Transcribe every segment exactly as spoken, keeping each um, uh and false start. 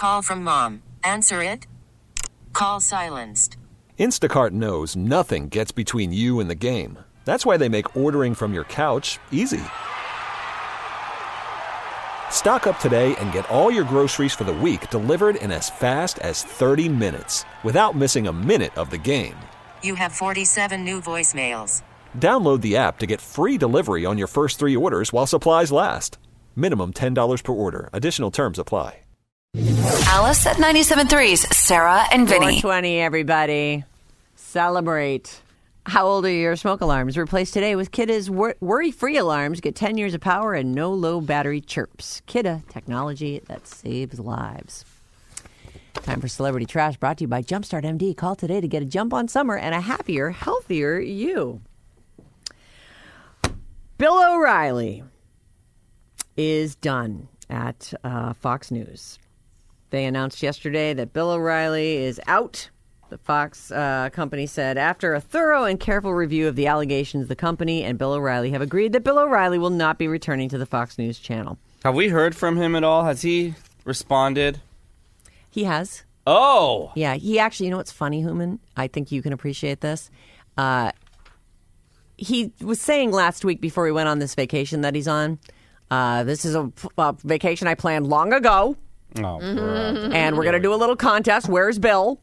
call from mom. Answer it. Call silenced. Instacart knows nothing gets between you and the game. That's why they make ordering from your couch easy. Stock up today and get all your groceries for the week delivered in as fast as thirty minutes without missing a minute of the game. You have forty-seven new voicemails. Download the app to get free delivery on your first three orders while supplies last. Minimum ten dollars per order. Additional terms apply. Alice at ninety-seven point three's Sarah and Vinny. four twenty, everybody. Celebrate. How old are your smoke alarms? Replace today with Kidda's wor- worry-free alarms. Get ten years of power and no low battery chirps. Kidda, technology that saves lives. Time for Celebrity Trash, brought to you by Jumpstart M D. Call today to get a jump on summer and a happier, healthier you. Bill O'Reilly is done at uh, Fox News. They announced yesterday that Bill O'Reilly is out. The Fox uh, company said, after a thorough and careful review of the allegations, the company and Bill O'Reilly have agreed that Bill O'Reilly will not be returning to the Fox News channel. Have we heard from him at all? Has he responded? He has. Oh! Yeah, he actually, you know what's funny, Human? I think you can appreciate this. Uh, he was saying last week before he went on this vacation that he's on, uh, this is a, a vacation I planned long ago. Oh, mm-hmm. And we're going to do a little contest. Where's Bill?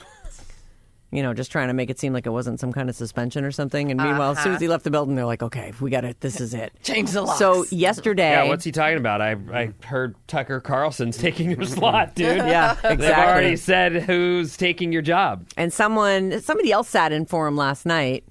You know, just trying to make it seem like it wasn't some kind of suspension or something. And meanwhile, uh-huh. as soon as he left the building, they're like, okay, we got it. This is it. Change the locks. So yesterday. Yeah, what's he talking about? I I heard Tucker Carlson's taking your slot, dude. Yeah, exactly. They've already said who's taking your job. And someone, somebody else sat in for him last night.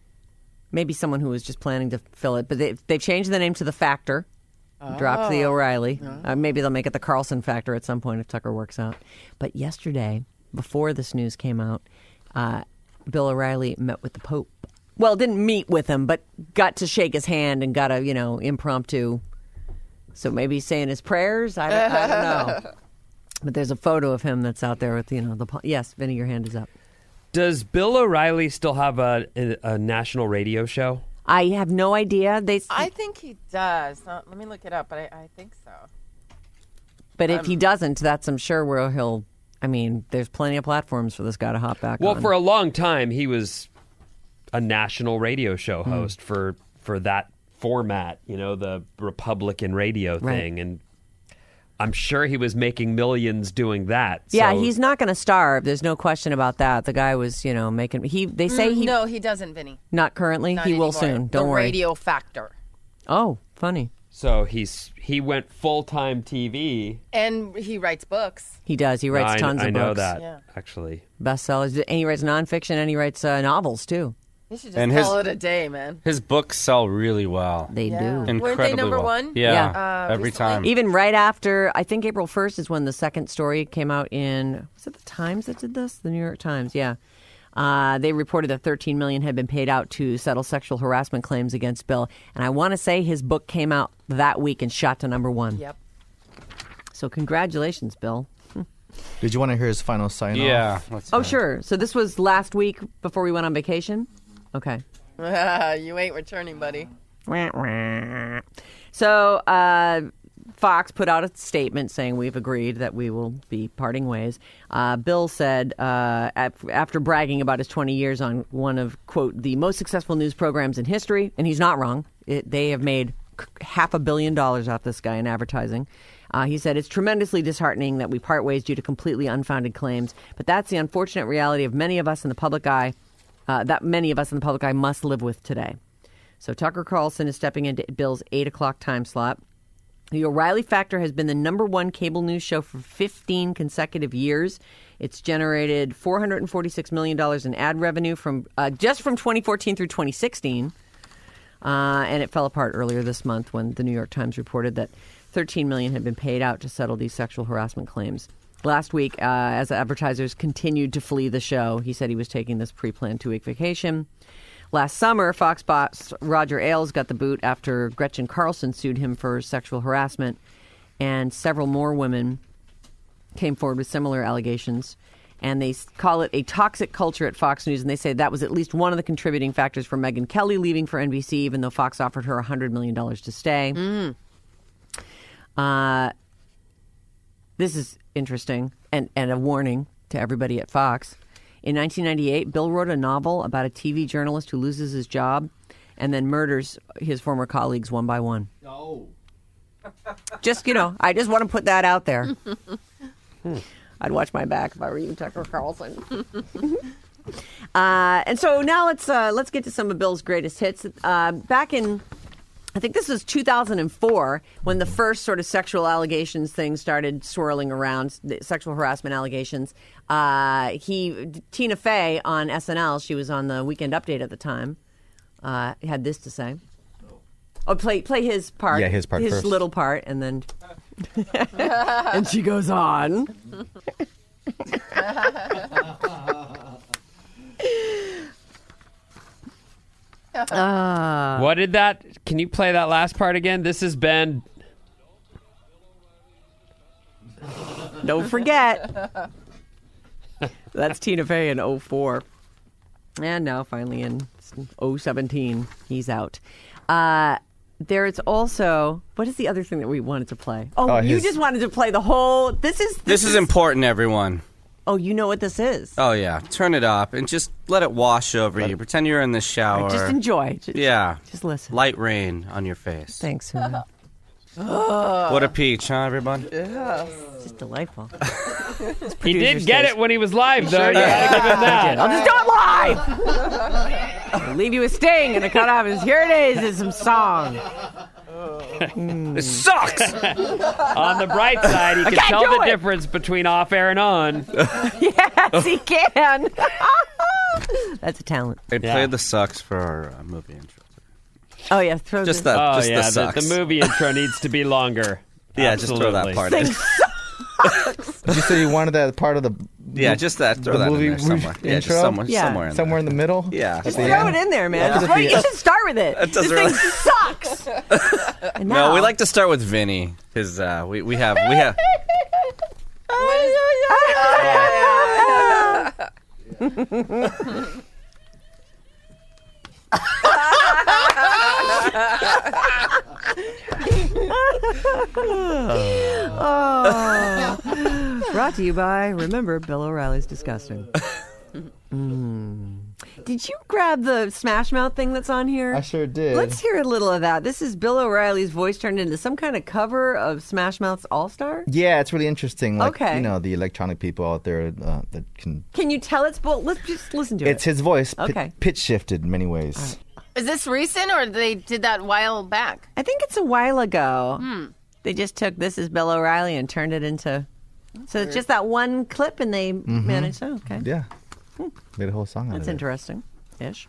Maybe someone who was just planning to fill it. But they, they've changed the name to The Factor. Oh. Dropped the O'Reilly. Oh. Uh, maybe they'll make it the Carlson Factor at some point if Tucker works out. But yesterday, before this news came out, uh, Bill O'Reilly met with the Pope. Well, didn't meet with him, but got to shake his hand and got a, you know, impromptu. So maybe he's saying his prayers. I don't, I don't know. But there's a photo of him that's out there with, you know, the. Yes, Vinny, your hand is up. Does Bill O'Reilly still have a, a, a national radio show? I have no idea. They. I think he does. Now, let me look it up, but I, I think so. But um, if he doesn't, that's, I'm sure, where he'll. I mean, there's plenty of platforms for this guy to hop back well, on. Well, for a long time, he was a national radio show host mm. for, for that format, you know, the Republican radio thing. Right. And I'm sure he was making millions doing that. So. Yeah, he's not going to starve. There's no question about that. The guy was, you know, making... He. They say mm, he... No, he doesn't, Vinny. Not currently? Not he anymore. will soon. Don't the worry. Radio Factor. Oh, funny. So he's he went full-time T V. And he writes books. He does. He writes no, tons I, of I know books. that, yeah. actually. Bestsellers. And he writes nonfiction and he writes uh, novels, too. You should just and call his, it a day, man. His books sell really well. They yeah. do. Incredibly Weren't they number well. one? Yeah, yeah. Uh, every recently? time. Even right after, I think April first is when the second story came out in, was it the Times that did this? The New York Times, yeah. Uh, they reported that thirteen million dollars had been paid out to settle sexual harassment claims against Bill. And I want to say his book came out that week and shot to number one. Yep. So congratulations, Bill. Did you want to hear his final sign-off? Yeah. Oh, sure. So this was last week before we went on vacation? Okay. You ain't returning, buddy. So uh, Fox put out a statement saying we've agreed that we will be parting ways. Uh, Bill said, uh, after bragging about his twenty years on one of, quote, the most successful news programs in history, and he's not wrong, it, they have made half a billion dollars off this guy in advertising. Uh, he said, it's tremendously disheartening that we part ways due to completely unfounded claims, but that's the unfortunate reality of many of us in the public eye, uh, that many of us in the public eye must live with today. So Tucker Carlson is stepping into Bill's eight o'clock time slot. The O'Reilly Factor has been the number one cable news show for fifteen consecutive years. It's generated four hundred forty-six million dollars in ad revenue from uh, just from twenty fourteen through twenty sixteen. Uh, and it fell apart earlier this month when the New York Times reported that thirteen million dollars had been paid out to settle these sexual harassment claims. Last week, uh, as advertisers continued to flee the show, he said he was taking this pre-planned two-week vacation. Last summer, Fox boss Roger Ailes got the boot after Gretchen Carlson sued him for sexual harassment, and several more women came forward with similar allegations. And they call it a toxic culture at Fox News, and they say that was at least one of the contributing factors for Megyn Kelly leaving for N B C, even though Fox offered her one hundred million dollars to stay. Mm. Uh, This is interesting and, and a warning to everybody at Fox. In nineteen ninety-eight, Bill wrote a novel about a T V journalist who loses his job and then murders his former colleagues one by one. No. Just, you know, I just want to put that out there. hmm. I'd watch my back if I were you, Tucker Carlson. uh, and so now let's uh, let's get to some of Bill's greatest hits. Uh, back in, I think this was two thousand four, when the first sort of sexual allegations thing started swirling around, the sexual harassment allegations. Uh, he, Tina Fey on S N L, she was on the Weekend Update at the time, uh, had this to say. Oh, play play his part. Yeah, his part His first. little part, and then... and she goes on. uh, What did that? Can you play that last part again? This has been. Don't forget. That's Tina Fey in oh four. And now finally in oh seventeen, he's out. Uh, there's also, what is the other thing that we wanted to play? Oh, Oh, you his- just wanted to play the whole, this is... This, This is important, everyone. Oh, you know what this is. Oh, yeah. Turn it up and just let it wash over you. Pretend you're in the shower. Just enjoy. Just, Yeah. Just listen. Light rain on your face. Thanks, Huna. What a peach, huh, everyone? It's just delightful. He did get it when he was live, though. You gotta give him that. I'll just do it live! I'll leave you with Sting and a cut off is, here it is, is some song. This sucks! On the bright side, he can can't tell do the it. difference between off air and on. Yes, he can. That's a talent. They Yeah. played the sucks for our uh, movie intro. Oh, yeah. Throw Just the, that. Oh just yeah, the the, sucks. the movie intro needs to be longer. Yeah, just throw that Absolutely. part in. Did you say you wanted that part of the Yeah, just that. Throw the that movie in there somewhere. Yeah, just intro? somewhere, Yeah. somewhere in somewhere in the middle? Yeah. At Just the throw end? it in there, man. Yeah. That's right. You should start with it. It This doesn't thing really- sucks. And there. now, No, we like to start with Vinny because uh, we we have we have. Oh. Brought to you by, remember, Bill O'Reilly's disgusting. Mm. Did you grab the Smash Mouth thing that's on here? I sure did. Let's hear a little of that. This is Bill O'Reilly's voice turned into some kind of cover of Smash Mouth's All Star? Yeah, it's really interesting. Like, Okay. you know, the electronic people out there uh, that can... Can you tell it's bull? Let's just listen to It's it. his voice, pi- Okay. pitch shifted in many ways. Is this recent or they did that a while back? I think it's a while ago. They just took This is Bill O'Reilly and turned it into. So it's just that one clip and they managed. Oh, okay. Yeah. Made a whole song out That's of it. interesting. Ish.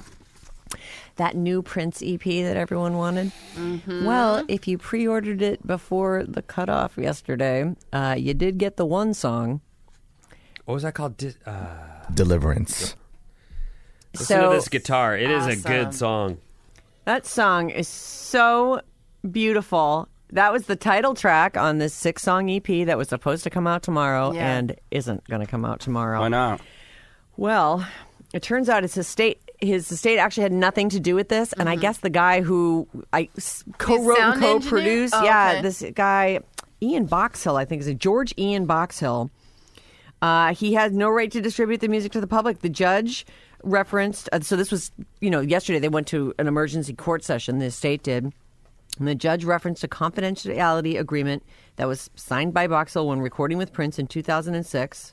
That new Prince E P that everyone wanted. Well, if you pre-ordered it before the cutoff yesterday, uh, you did get the one song. What was that called? Di- uh, Deliverance. listen So to this guitar. It is a good Awesome. song. that song is so beautiful. That was the title track on this six-song E P that was supposed to come out tomorrow Yeah. and isn't going to come out tomorrow. Why not? Well, it turns out his estate his estate actually had nothing to do with this, and I guess the guy who I s- co-wrote and sound engineer? co-produced, Oh, yeah, okay. this guy Ian Boxhill, I think is a George Ian Boxhill. Uh, he has no right to distribute the music to the public. The judge referenced. Uh, so this was, you know, yesterday they went to an emergency court session. The estate did. And the judge referenced a confidentiality agreement that was signed by Boxhill when recording with Prince in two thousand six,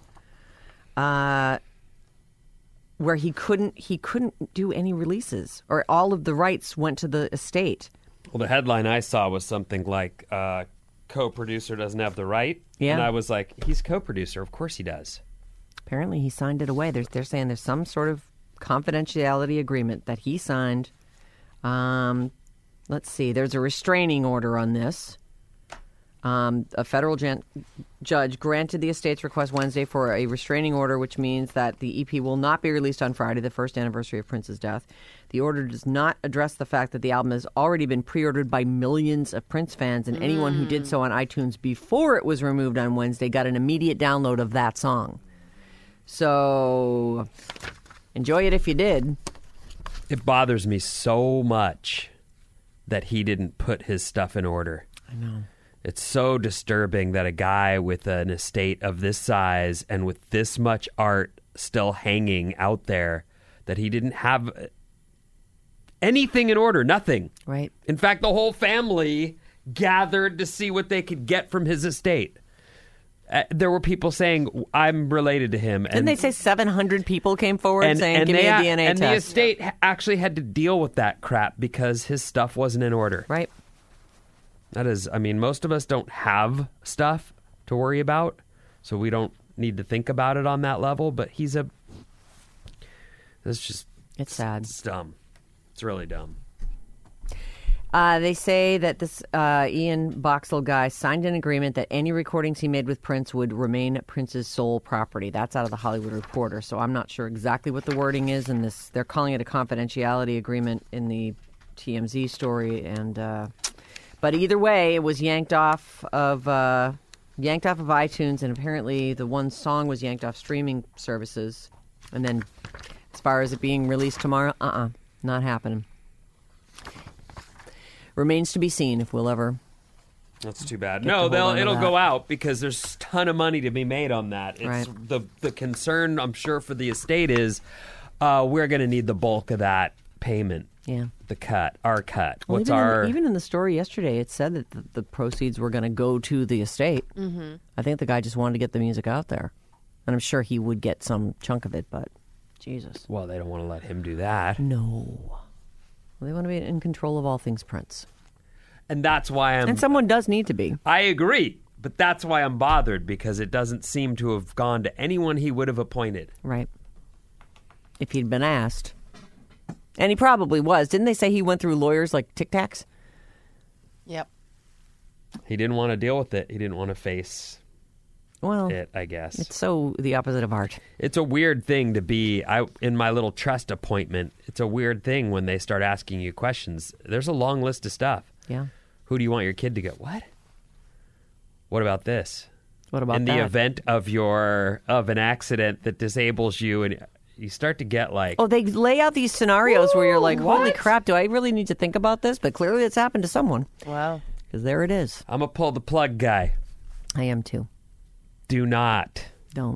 uh, where he couldn't he couldn't do any releases, or all of the rights went to the estate. Well, the headline I saw was something like uh, co-producer doesn't have the right. Yeah. And I was like, he's co-producer. Of course he does. Apparently, he signed it away. They're, they're saying there's some sort of confidentiality agreement that he signed. Um, let's see. There's a restraining order on this. Um, a federal gen- judge granted the estate's request Wednesday for a restraining order, which means that the E P will not be released on Friday, the first anniversary of Prince's death. The order does not address the fact that the album has already been pre-ordered by millions of Prince fans, and anyone who did so on iTunes before it was removed on Wednesday got an immediate download of that song. So enjoy it if you did. It bothers me so much that he didn't put his stuff in order. I know. It's so disturbing that a guy with an estate of this size and with this much art still hanging out there, that he didn't have anything in order, nothing. Right. In fact, the whole family gathered to see what they could get from his estate. Uh, there were people saying, I'm related to him. Didn't and, they say seven hundred people came forward and, saying, and give they, me a D N A and test? the estate ha- actually had to deal with that crap because his stuff wasn't in order. Right. That is, I mean, most of us don't have stuff to worry about, so we don't need to think about it on that level, but he's a... It's just... It's sad. It's dumb. It's really dumb. Uh, they say that this uh, Ian Boxall guy signed an agreement that any recordings he made with Prince would remain Prince's sole property. That's out of the Hollywood Reporter, so I'm not sure exactly what the wording is in this. They're calling it a confidentiality agreement in the T M Z story, and uh, but either way, it was yanked off of uh, yanked off of iTunes, and apparently the one song was yanked off streaming services. And then, as far as it being released tomorrow, uh-uh, not happening. Remains to be seen if we'll ever. That's too bad. Get No, to hold they'll on to it'll that. go out because there's a ton of money to be made on that. It's Right. the the concern I'm sure for the estate is uh, we're going to need the bulk of that payment. Yeah. The cut, our cut. Well, What's even our in, even in the story yesterday, it said that the, the proceeds were going to go to the estate. Mm-hmm. I think the guy just wanted to get the music out there, and I'm sure he would get some chunk of it. But Jesus, Well, they don't want to let him do that. no. Well, they want to be in control of all things Prince, And that's why I'm and someone does need to be. I agree, but that's why I'm bothered because it doesn't seem to have gone to anyone he would have appointed. Right. If he'd been asked. And he probably was. Didn't they say he went through lawyers like Tic Tacs? Yep. He didn't want to deal with it. He didn't want to face Well, it, I guess. it's so the opposite of art. It's a weird thing to be I in my little trust appointment. It's a weird thing when they start asking you questions. There's a long list of stuff. Yeah. Who do you want your kid to go? What? What about this? What about in that? the event of your of an accident that disables you, and you start to get like, Oh, they lay out these scenarios where you're like, holy what? crap, do I really need to think about this? But clearly it's happened to someone. Wow. Because there it is. I'm a pull the plug guy. I am too. Do not. Don't.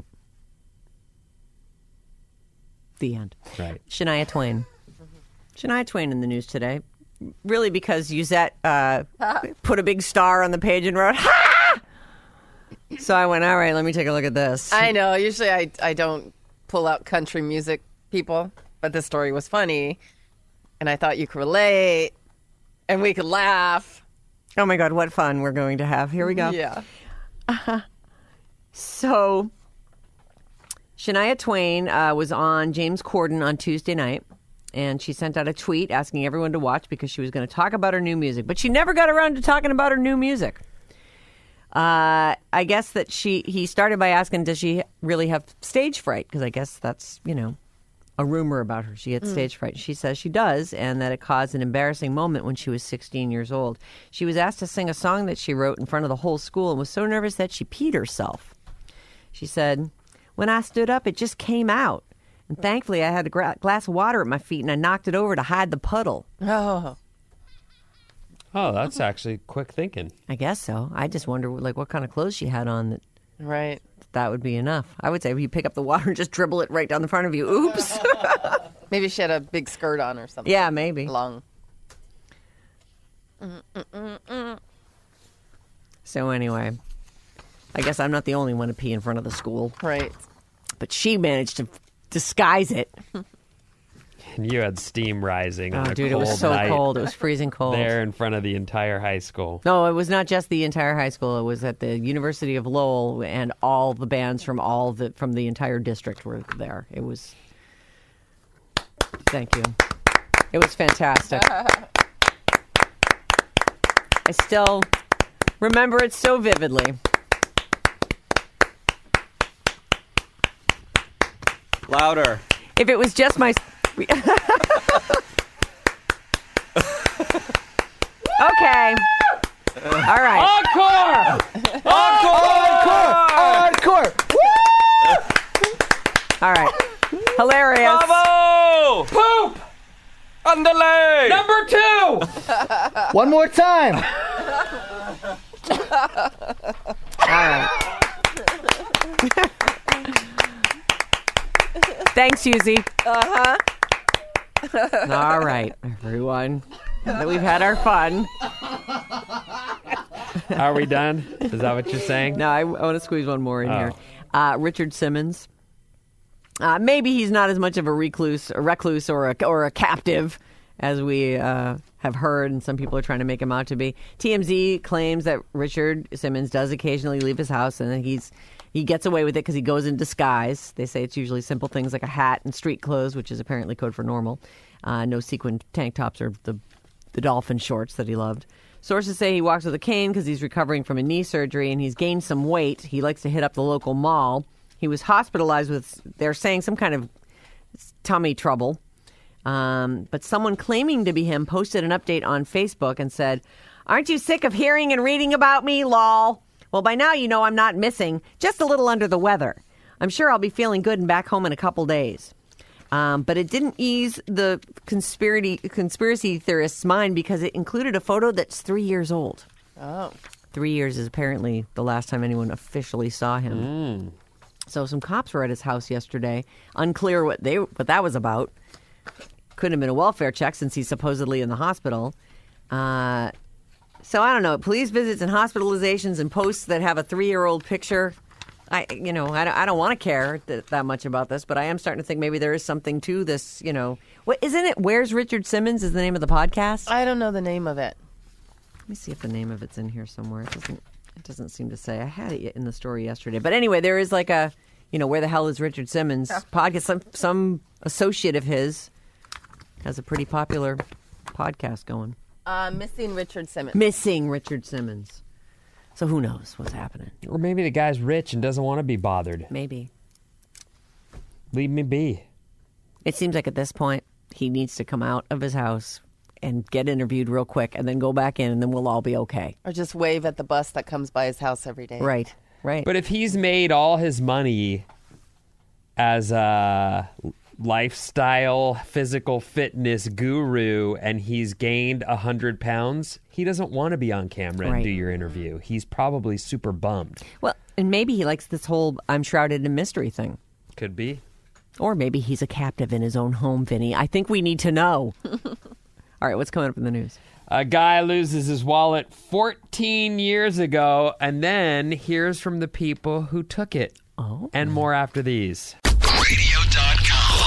The end. Right. Shania Twain. Shania Twain in the news today. Really because Yuzette uh, put a big star on the page and wrote, ha! So I went, all right, let me take a look at this. I know. Usually I, I don't pull out country music people, but this story was funny, and I thought you could relate, and we could laugh. Oh my God, what fun we're going to have. Here we go. Yeah. So, Shania Twain uh, was on James Corden on Tuesday night, and she sent out a tweet asking everyone to watch because she was going to talk about her new music. But she never got around to talking about her new music. Uh, I guess that she he started by asking, does she really have stage fright? Because I guess that's, you know, a rumor about her. She gets stage fright. She says she does, and that it caused an embarrassing moment when she was sixteen years old. She was asked to sing a song that she wrote in front of the whole school and was so nervous that she peed herself. She said, when I stood up, it just came out. And thankfully, I had a gra- glass of water at my feet, and I knocked it over to hide the puddle. Oh. Oh, that's actually quick thinking. I guess so. I just wonder, like, what kind of clothes she had on that Right. that would be enough. I would say if you pick up the water and just dribble it right down the front of you. Oops. Maybe she had a big skirt on or something. Yeah, maybe. Long. So anyway, I guess I'm not the only one to pee in front of the school. Right. But she managed to disguise it. And you had steam rising on Oh, a dude, it cold was so night cold. It was freezing cold. there in front of the entire high school. No, it was not just the entire high school. It was at the University of Lowell, and all the bands from all the from the entire district were there. It was. Thank you. It was fantastic. I still remember it so vividly. Louder. If it was just my. Okay. All right. Encore! Encore! All right. Hilarious. Bravo! Poop! Underlay! Number two! One more time. right. Thanks, Susie. Uh-huh. All right, everyone. That we've had our fun. Are we done? Is that what you're saying? No, I, I want to squeeze one more in Oh. here. Uh, Richard Simmons. Uh, maybe he's not as much of a recluse, a recluse, or a or a captive as we uh, have heard, and some people are trying to make him out to be. T M Z claims that Richard Simmons does occasionally leave his house, and that he's he gets away with it because he goes in disguise. They say it's usually simple things like a hat and street clothes, which is apparently code for normal. Uh, no sequin tank tops or the the dolphin shorts that he loved. Sources say he walks with a cane because he's recovering from a knee surgery and he's gained some weight. He likes to hit up the local mall. He was hospitalized with, they're saying, some kind of tummy trouble. Um, but someone claiming to be him posted an update on Facebook and said, "Aren't you sick of hearing and reading about me, lol? Well, by now you know I'm not missing, just a little under the weather. I'm sure I'll be feeling good and back home in a couple days." Um, but it didn't ease the conspiracy conspiracy theorists' mind because it included a photo that's three years old. Oh. Three years is apparently the last time anyone officially saw him. Mm. So some cops were at his house yesterday. Unclear what they what that was about. Couldn't have been a welfare check since he's supposedly in the hospital. Uh, so I don't know. Police visits and hospitalizations and posts that have a three-year-old picture. I, you know, I don't, I don't want to care th- that much about this, but I am starting to think maybe there is something to this. You know, what isn't it? Where's Richard Simmons is the name of the podcast. I don't know the name of it. Let me see if the name of it's in here somewhere. It doesn't. It doesn't seem to say. I had it in the story yesterday, but anyway, there is like a, you know, where the hell is Richard Simmons podcast? Some some associate of his has a pretty popular podcast going. Uh, Missing Richard Simmons. Missing Richard Simmons. So who knows what's happening? Or maybe the guy's rich and doesn't want to be bothered. Maybe. Leave me be. It seems like at this point he needs to come out of his house and get interviewed real quick and then go back in and then we'll all be okay. Or just wave at the bus that comes by his house every day. Right, right. But if he's made all his money as a lifestyle, physical fitness guru and he's gained one hundred pounds, he doesn't want to be on camera Right. and do your interview. He's probably super bummed. Well, and maybe he likes this whole I'm shrouded in mystery thing. Could be. Or maybe he's a captive in his own home, Vinny. I think we need to know. All right, what's coming up in the news? A guy loses his wallet fourteen years ago and then hears from the people who took it. Oh. And more after these. radio dot com.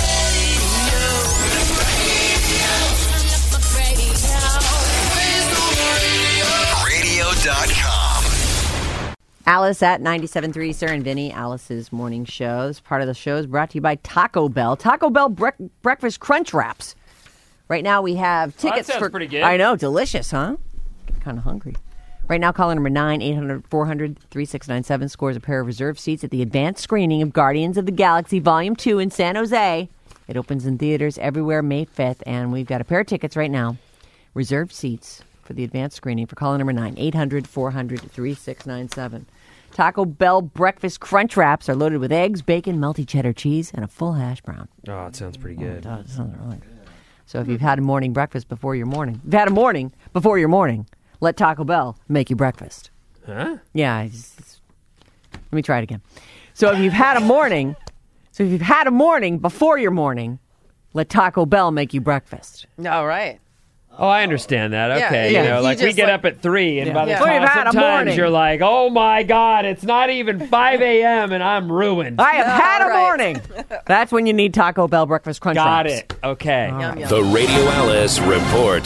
radio dot com. Alice at ninety-seven point three, Sarah and Vinny, Alice's morning show. This part of the show is brought to you by Taco Bell. Taco Bell brec- breakfast crunch wraps. Right now we have tickets sounds for... pretty good. I know, delicious, huh? Getting kind of hungry. Right now, caller number nine, eight hundred, four hundred, thirty-six ninety-seven scores a pair of reserved seats at the advanced screening of Guardians of the Galaxy Volume two in San Jose. It opens in theaters everywhere May fifth, and we've got a pair of tickets right now. Reserved seats for the advanced screening for caller number nine, eight hundred, four hundred, thirty-six ninety-seven. Taco Bell breakfast crunch wraps are loaded with eggs, bacon, melty cheddar cheese, and a full hash brown. Oh, it sounds pretty good. It does. It sounds really good. So if you've had a morning breakfast before your morning, if you've had a morning before your morning, let Taco Bell make you breakfast. Huh? Yeah. I just, let me try it again. So if you've had a morning, so if you've had a morning before your morning, let Taco Bell make you breakfast. All right. Oh, I understand that. Yeah, Okay, yeah. you know, He like we just, get like- up at three, and Yeah. by the Yeah. time We've had a sometimes morning. you're like, "Oh my God, it's not even five a.m. and I'm ruined." I have had a All right. morning. That's when you need Taco Bell breakfast crunch Got wraps. it. Okay. Yum, yum. The Radio Alice Report.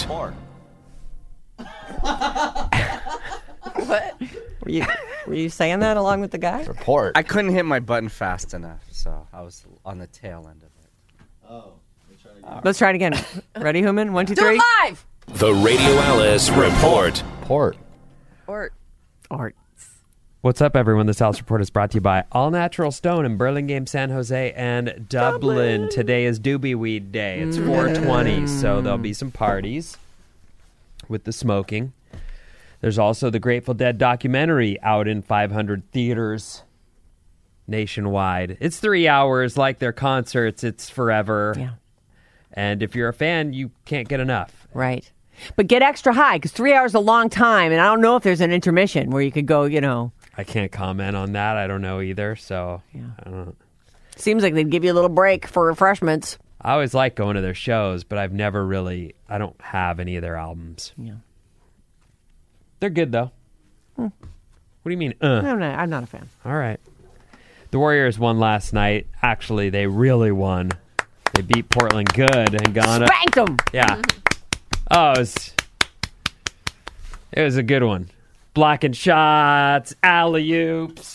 What? Were you, were you saying that along with the guy? Report. I couldn't hit my button fast enough, so I was on the tail end of it. Let's try it again. Ready, Human? One, two, Do three. it live! The Radio Alice Report. Port. Or Art. What's up, everyone? This Alice Report is brought to you by All Natural Stone in Burlingame, San Jose, and Dublin. Today is Doobie Weed Day. It's four twenty, so there'll be some parties with the smoking. There's also the Grateful Dead documentary out in five hundred theaters nationwide. It's three hours, like their concerts. It's forever. Yeah. And if you're a fan, you can't get enough. Right. But get extra high because three hours is a long time, and I don't know if there's an intermission where you could go, you know. I can't comment on that. I don't know either. So Yeah. I don't know. Seems like they'd give you a little break for refreshments. I always like going to their shows, but I've never really, I don't have any of their albums. Yeah. They're good, though. What do you mean, uh? I'm not, I'm not a fan. All right. The Warriors won last night. Actually, they really won. They beat Portland good and gone up. Spanked them. Yeah. Oh, it was, it was a good one. Blocking shots, alley-oops.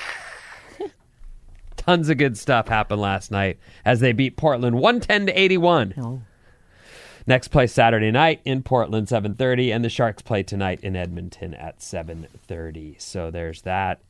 Tons of good stuff happened last night as they beat Portland one ten to eighty-one. Oh. Next play Saturday night in Portland, seven thirty, and the Sharks play tonight in Edmonton at seven thirty. So there's that.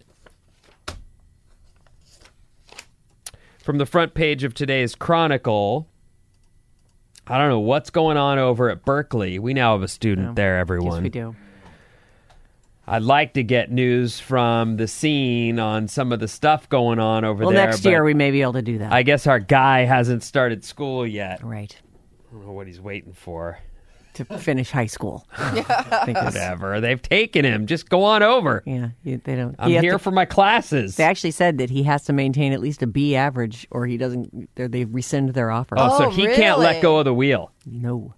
From the front page of today's Chronicle, I don't know what's going on over at Berkeley. We now have a student Yeah. there, everyone. Yes, we do. I'd like to get news from the scene on some of the stuff going on over Well, there. next but year we may be able to do that. I guess our guy hasn't started school yet. Right. I don't know what he's waiting for. To finish high school. I think it's- Whatever. They've taken him. Just go on over. yeah, you, they don't. I'm you have here to- for my classes. They actually said that he has to maintain at least a B average, or he doesn't. They rescind their offer. oh, so Oh, he can't let really? go of the wheel. No.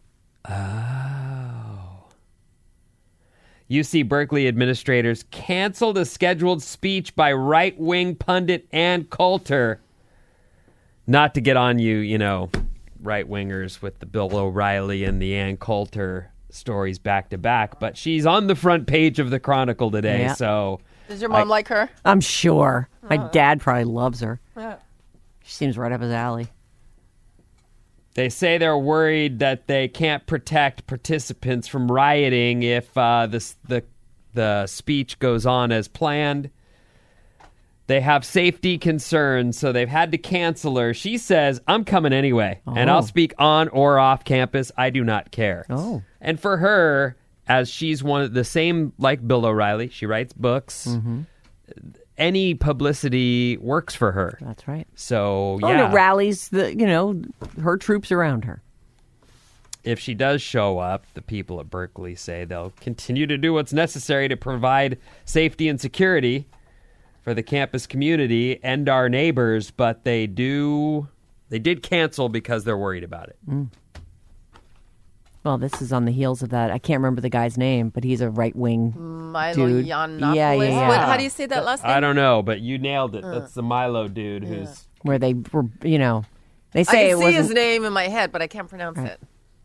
U C Berkeley administrators canceled a scheduled speech by right-wing pundit Ann Coulter. Not to get on you, you know, right-wingers with the Bill O'Reilly and the Ann Coulter stories back-to-back, but she's on the front page of the Chronicle today, Yeah. so... Does your mom I- like her? I'm sure. My dad probably loves her. Yeah. She seems right up his alley. They say they're worried that they can't protect participants from rioting if uh, this, the the speech goes on as planned. They have safety concerns, so they've had to cancel her. She says, I'm coming anyway, and Oh. I'll speak on or off campus. I do not care. Oh. And for her, as she's one of the same, like Bill O'Reilly, she writes books. Mm-hmm. Any publicity works for her. That's right. So, Oh, yeah. and it rallies the, you know, her troops around her. If she does show up, the people at Berkeley say they'll continue to do what's necessary to provide safety and security for the campus community and our neighbors, but they do they did cancel because they're worried about it. Mm. Well, this is on the heels of that. I can't remember the guy's name, but he's a right wing. Milo Dude. Yiannopoulos. Yeah, yeah, yeah. What, how do you say that last name? I don't know, but you nailed it. That's the Milo dude who's Where they were, you know, they I say can it see his wasn't. name in my head, but I can't pronounce it.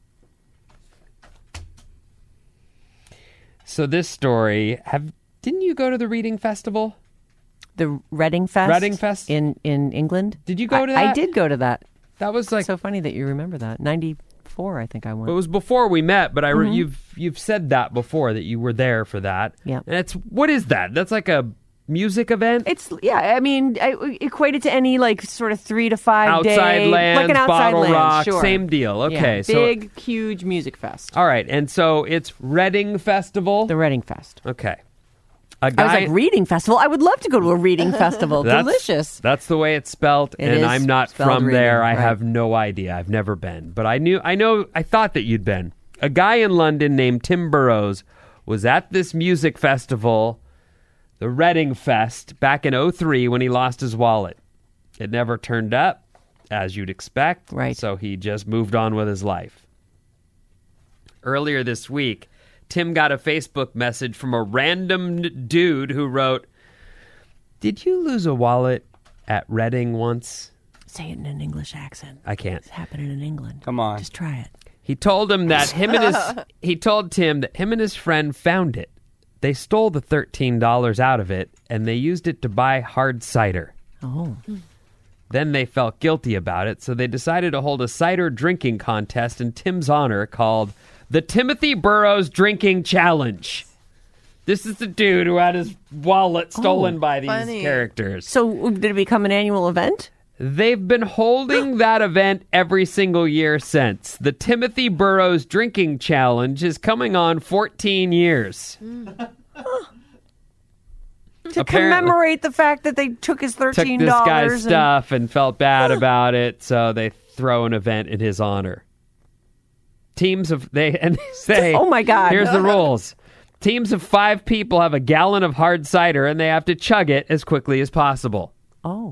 So this story, have didn't you go to the reading festival? The Reading Fest. Reading Fest? in in England. Did you go I- to I that? did go to that. That was like So funny that you remember that. ninety-four, I think I went. it was before we met, but I re- Mhm. you've you've said that before that you were there for that. Yeah. And it's what is that? That's like a music event? It's yeah. I mean, I equate it to any like sort of three to five Outside day, Lands, like an outside Bottle land, Rock, sure. same deal. Okay, Yeah, so big, huge music fest. all right, and so it's Reading Festival. The Reading Fest. Okay, a I guy. was like, reading festival. I would love to go to a reading festival. That's- Delicious. That's the way it's spelt, It and is I'm not spelled from reading, there. I right. have no idea. I've never been, but I knew. I know. I thought that you'd been. A guy in London named Tim Burrows was at this music festival, the Reading Fest, back in oh three when he lost his wallet. It never turned up, as you'd expect. Right. So he just moved on with his life. Earlier this week, Tim got a Facebook message from a random n- dude who wrote, "Did you lose a wallet at Reading once?" Say it in an English accent. I can't. It's happening in England. Come on. Just try it. He told him that him and his he told Tim that him and his friend found it. They stole the thirteen dollars out of it and they used it to buy hard cider. Oh. Then they felt guilty about it, so they decided to hold a cider drinking contest in Tim's honor called the Timothy Burrows Drinking Challenge. This is the dude who had his wallet stolen Oh, by these funny. characters. So did it become an annual event? They've been holding that event every single year since. The Timothy Burrows Drinking Challenge is coming on fourteen years. To Apparently- commemorate the fact that they took his Took thirteen this dollars. guy's stuff and felt bad about it, so they throw an event in his honor. Teams of they and they say, Oh, my God. Here's the rules. Teams of five people have a gallon of hard cider, and they have to chug it as quickly as possible. Oh.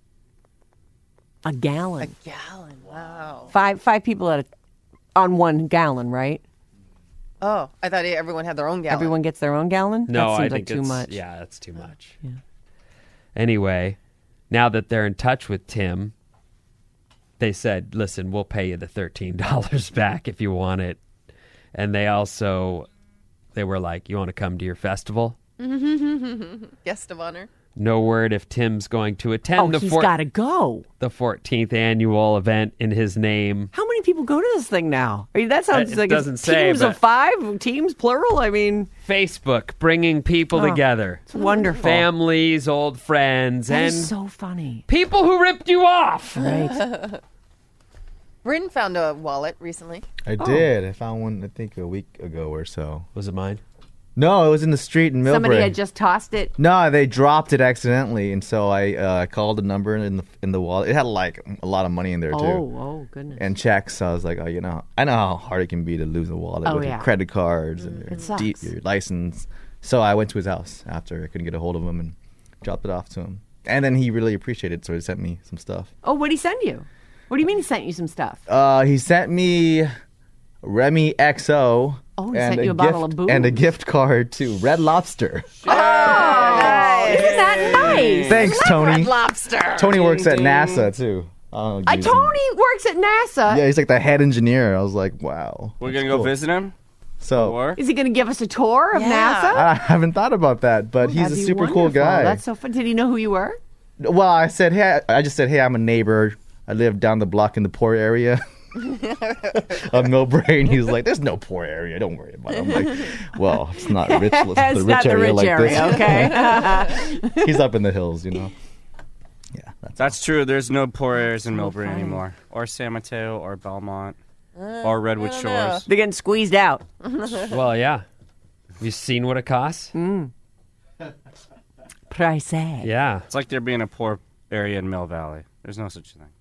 A gallon. A gallon. Wow. Five five people at a, on one gallon, right? Oh, I thought everyone had their own gallon. Everyone gets their own gallon? No, that seems I like think too it's, much. Yeah, that's too much. Yeah. Anyway, now that they're in touch with Tim, they said, "Listen, we'll pay you the thirteen dollars back if you want it." And they also, they were like, "You want to come to your festival?" Guest of honor. No word if Tim's going to attend Oh, the he's four- got to go. the fourteenth annual event in his name. How many people go to this thing now? I mean, that sounds It like doesn't it's say, teams but- of five, teams plural. I mean, Facebook bringing people Oh, together. it's wonderful. Families, old friends, That and is so funny. people who ripped you off. Right. Bryn found a wallet recently. I did. I found one, I think, a week ago or so. Was it mine? No, it was in the street in Millbrae. Somebody had just tossed it. No, they dropped it accidentally, and so I uh, called the number in the in the wallet. It had like a lot of money in there too, Oh, oh, goodness. and checks. So I was like, oh, you know, I know how hard it can be to lose a wallet Oh, with yeah. your credit cards and your, It sucks. de- your license. So I went to his house after I couldn't get a hold of him and dropped it off to him. And then he really appreciated it, so he sent me some stuff. Oh, what'd he send you? What do you mean he sent you some stuff? Uh, he sent me Remy X O. Oh, he and sent you a gift, bottle of booze. and a gift card to Red Lobster. Oh, isn't that nice? Thanks, Tony. Red Lobster. Tony works at NASA too. Oh, Uh, geez. Tony works at NASA. Yeah, he's like the head engineer. I was like, wow. We're that's gonna go cool. visit him. So Or Is he going to give us a tour of Yeah. NASA? I haven't thought about that, but he's That'd a be super cool wonderful. guy. That's so fun. Did he know who you were? Well, I said, hey, I just said, hey, I'm a neighbor. I live down the block in the poor area of Millbrae. And he's like, there's no poor area. Don't worry about it. I'm like, well, it's not rich. It's the It's rich not the area rich like area, this. okay? He's up in the hills, you know. Yeah, that's that's true. There's no poor areas in Millbrae anymore, or San Mateo, or Belmont, or Redwood I don't know. Shores. They're getting squeezed out. Well, yeah. Have you seen what it costs? Price. Yeah. It's like there being a poor area in Mill Valley. There's no such thing.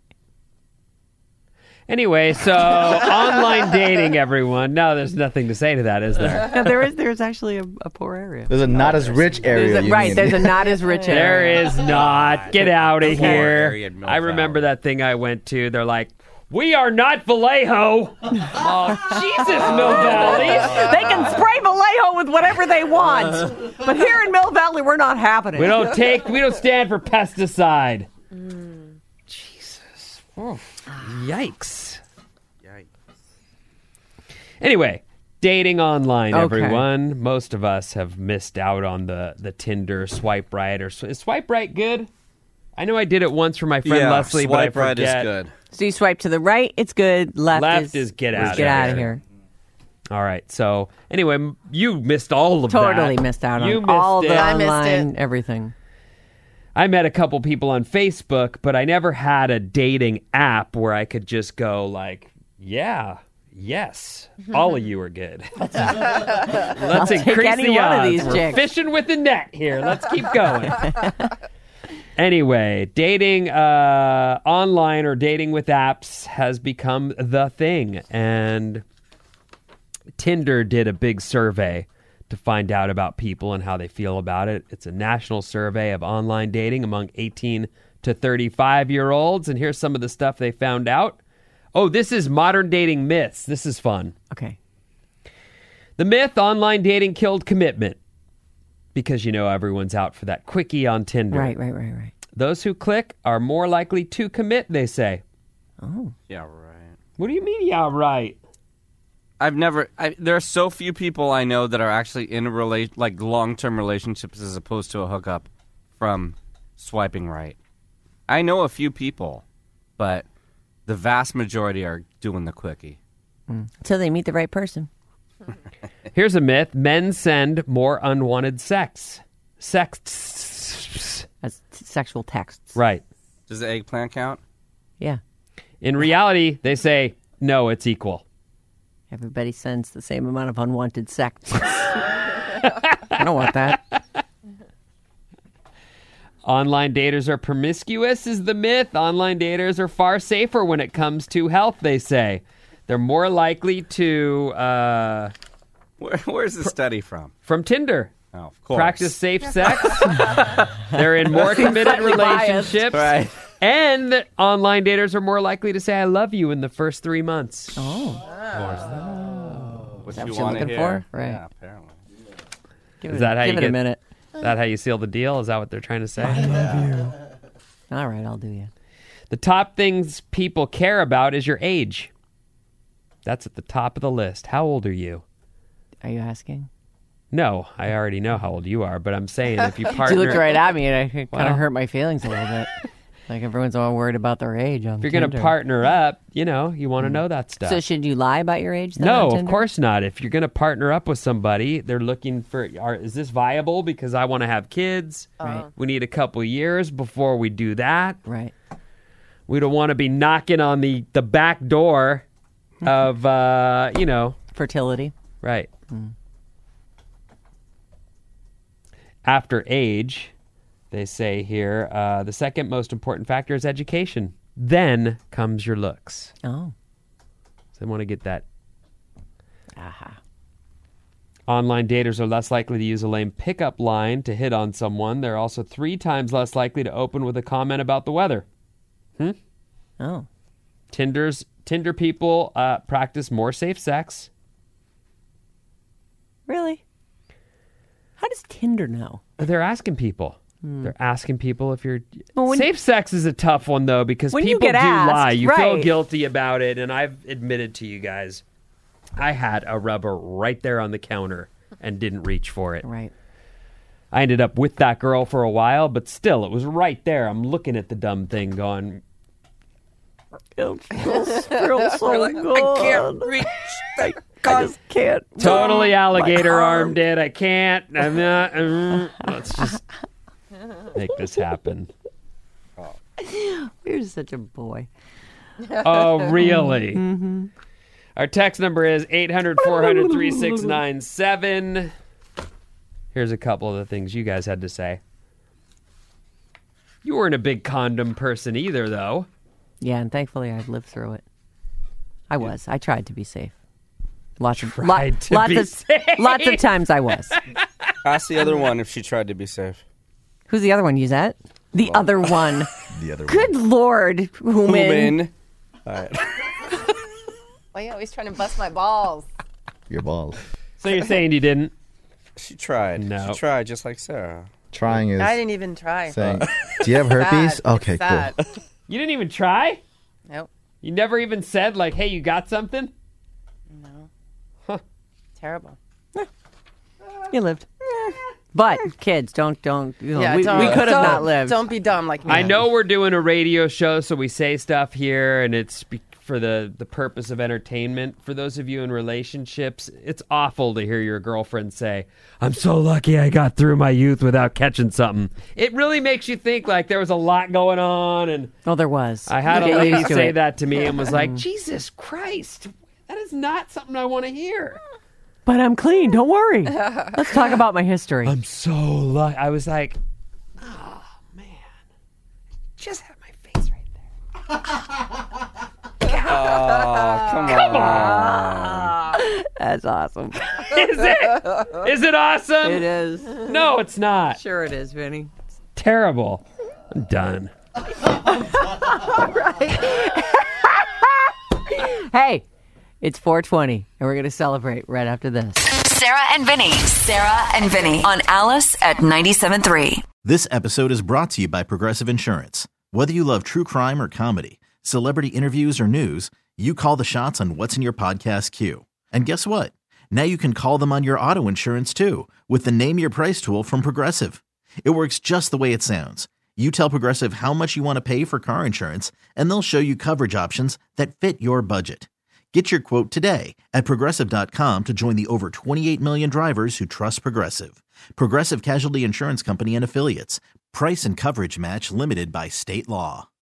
Anyway, so online dating, everyone. No, there's nothing to say to that, is there? No, there is. There's actually a, a poor area. There's a not as rich area. There's a- you right. mean. There's a not as rich There area. is not. Get out of area here. in Mill I remember Valley. that thing I went to. They're like, we are not Vallejo. Oh, Jesus, Mill Valley. They can spray Vallejo with whatever they want, but here in Mill Valley, we're not having it. We don't take, we don't stand for pesticide. Jesus. Oh, yikes. Yikes. Anyway, dating online, Okay. everyone. Most of us have missed out on the, the Tinder swipe right. Or is swipe right good? I know I did it once for my friend Yeah, Leslie, but I swipe right is forget. good. So you swipe to the right, it's good. Left, Left is, is get is out of get out of here. here. All right. So anyway, m- you missed all of Totally that. missed out on you missed all it. the I missed online it. everything. I met a couple people on Facebook, but I never had a dating app where I could just go like, yeah, yes, all of you are good. Let's take increase any the one of odds. these We're chicks. fishing with the net here. Let's keep going. Anyway, dating uh, online or dating with apps has become the thing. And Tinder did a big survey to find out about people and how they feel about it. It's a national survey of online dating among eighteen to thirty-five year olds. And here's some of the stuff they found out. Oh, this is modern dating myths. This is fun. Okay. The myth online dating killed commitment. Because, you know, everyone's out for that quickie on Tinder. Right, right, right, right. Those who click are more likely to commit, they say. Oh. Yeah, right. What do you mean, yeah, right? I've never. I, there are so few people I know that are actually in a rela- like long-term relationships as opposed to a hookup from swiping right. I know a few people, but the vast majority are doing the quickie. Until they meet the right person. Here's a myth. Men send more unwanted sex. Sex. As t- sexual texts. Right. Does the eggplant count? Yeah. In reality, they say, no, it's equal. Everybody sends the same amount of unwanted sex. I don't want that. Online daters are promiscuous is the myth. Online daters are far safer when it comes to health, they say. They're more likely to uh, Where, where's the study from? from Tinder. Oh, of course. Practice safe sex. They're in more committed relationships. Right. And online daters are more likely to say "I love you" in the first three months. Oh, What that you what you're want to looking hear? for? Right. Yeah, apparently. give Is it, that how give you it get? a minute. Is that how you seal the deal? Is that what they're trying to say? All right, I'll do you. The top things people care about is your age. That's at the top of the list. How old are you? Are you asking? No, I already know how old you are, but I'm saying if you You partner, looked right at me, and it kind Well. of hurt my feelings a little bit. Like everyone's all worried about their age. On if you're going to Tinder. partner up, you know, you want to know that stuff. So should you lie about your age? Then, No, on of Tinder? course not. If you're going to partner up with somebody, they're looking for, are, is this viable? Because I want to have kids. Right. We need a couple years before we do that. Right. We don't want to be knocking on the, the back door of, uh, you know. Fertility. Right. After age, they say here, uh, the second most important factor is education. Then comes your looks. Oh. So they want to get that. Aha. Online daters are less likely to use a lame pickup line to hit on someone. They're also three times less likely to open with a comment about the weather. Hmm? Oh. Tinder's Tinder people uh, practice more safe sex. Really? How does Tinder know? They're asking people. They're asking people if you're. Well, when- safe sex is a tough one though because When you people get do asked, lie. You feel right. guilty about it, and I've admitted to you guys, I had a rubber right there on the counter and didn't reach for it. Right. I ended up with that girl for a while, but still, it was right there. I'm looking at the dumb thing, going, It feels, feels so good. I can't reach. I, I just can't. totally alligator My armed it. I can't. I'm not. mm, let's just make this happen. You're such a boy. Oh, really? Mm-hmm. Our text number is eight hundred, four hundred, three six nine seven. Here's a couple of the things you guys had to say. You weren't a big condom person either, though. Yeah, and thankfully I've lived through it. I was. I tried to be safe. Lots of Tried lot- to lots be of safe. lots of times I was. Ask the other one if she tried to be safe. Who's the other one? You that? The other one. The other one. Good Lord, Human. Human. All right. Why are you always trying to bust my balls? Your balls. So you're saying you didn't? She tried. No. She tried just like Sarah. Trying is I didn't even try. saying, do you have herpes? Sad. Okay, It's cool. sad. You didn't even try? Nope. You never even said, like, hey, you got something? No. Huh. Terrible. You lived. But kids, don't don't. You know, Yeah, we, don't, we could have don't- not lived. Don't be dumb like me. I know we're doing a radio show, so we say stuff here, and it's be- for the, the purpose of entertainment. For those of you in relationships, it's awful to hear your girlfriend say, I'm so lucky I got through my youth without catching something. It really makes you think like there was a lot going on, and Oh, there was. I had a Get lady used to say it. that to me and was like, Jesus Christ, that is not something I want to hear. But I'm clean. Don't worry. Let's talk about my history. I'm so lucky. I was like, oh, man. Just have my face right there. Oh, come, Come on. That's awesome. Is it? Is it awesome? It is. No, it's not. Sure, it is, Vinny. Terrible. I'm done. Hey, it's four twenty, and we're going to celebrate right after this. Sarah and Vinny. Sarah and Vinny on Alice at ninety-seven point three. This episode is brought to you by Progressive Insurance. Whether you love true crime or comedy, celebrity interviews or news, you call the shots on what's in your podcast queue. And guess what? Now you can call them on your auto insurance too with the Name Your Price tool from Progressive. It works just the way it sounds. You tell Progressive how much you want to pay for car insurance, and they'll show you coverage options that fit your budget. Get your quote today at Progressive dot com to join the over twenty-eight million drivers who trust Progressive. Progressive Casualty Insurance Company and Affiliates. Price and coverage match limited by state law.